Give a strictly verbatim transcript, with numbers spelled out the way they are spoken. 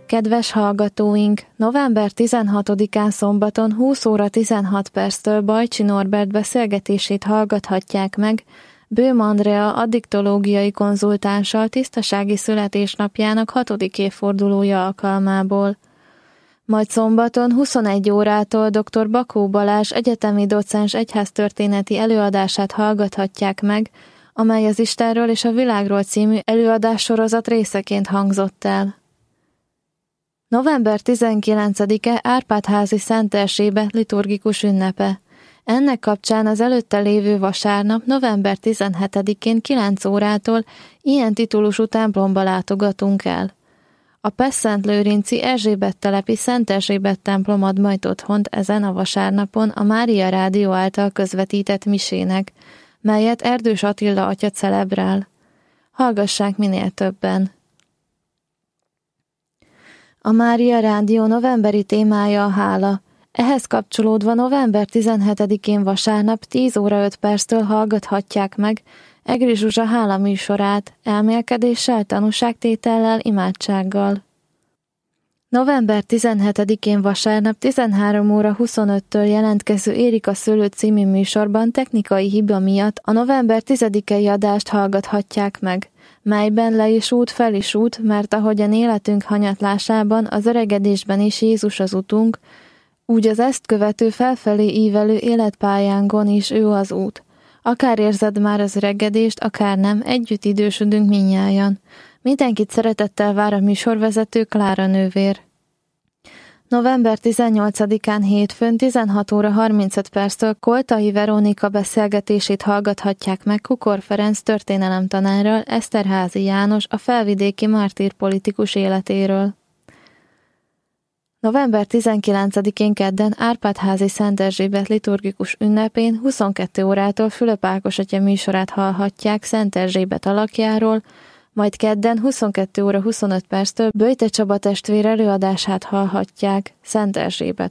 Kedves hallgatóink, november tizenhatodikán szombaton húsz óra tizenhat perctől Bajcsi Norbert beszélgetését hallgathatják meg Böhm Andrea addiktológiai konzultánssal tisztasági születésnapjának hatodik évfordulója alkalmából. Majd szombaton huszonegy órától dr. Bakó Balázs egyetemi docens egyháztörténeti előadását hallgathatják meg, amely az Istenről és a világról című előadássorozat részeként hangzott el. november tizenkilencedike Árpád-házi Szent Erzsébet liturgikus ünnepe. Ennek kapcsán az előtte lévő vasárnap, november tizenhetedikén kilenc órától ilyen titulusú templomba látogatunk el. A Pest-Szentlőrinci Erzsébet telepi Szent Erzsébet templom ad majd otthont ezen a vasárnapon a Mária Rádió által közvetített misének, melyet Erdős Attila atya celebrál. Hallgassák minél többen! A Mária Rádió novemberi témája a hála. Ehhez kapcsolódva november tizenhetedikén vasárnap tíz óra öt perctől hallgathatják meg Egri Zsuzsa hála műsorát, elmélkedéssel, tanúságtétellel, imádsággal. november tizenhetedikén vasárnap tizenhárom óra huszonöttől jelentkező Érika Szőlő című műsorban technikai hiba miatt a november tizedikei adást hallgathatják meg, melyben le is út, fel is út, mert ahogyan életünk hanyatlásában, az öregedésben is Jézus az utunk, úgy az ezt követő felfelé ívelő életpályánkon is ő az út. Akár érzed már az öregedést, akár nem, együtt idősödünk mindnyájan. Mindenkit szeretettel vár a műsorvezető Klára nővér. november tizennyolcadikán hétfőn tizenhat óra harmincöt perctől Koltai Verónika beszélgetését hallgathatják meg Kukor Ferenc történelemtanárral, Eszterházy János a felvidéki mártír politikus életéről. november tizenkilencedikén kedden Árpád-házi Szent Erzsébet liturgikus ünnepén huszonkettő órától Fülöp Ákos atya műsorát hallhatják Szent Erzsébet alakjáról, majd kedden huszonkettő óra huszonöt perctől Böjte Csaba testvér előadását hallhatják Szent Erzsébetről.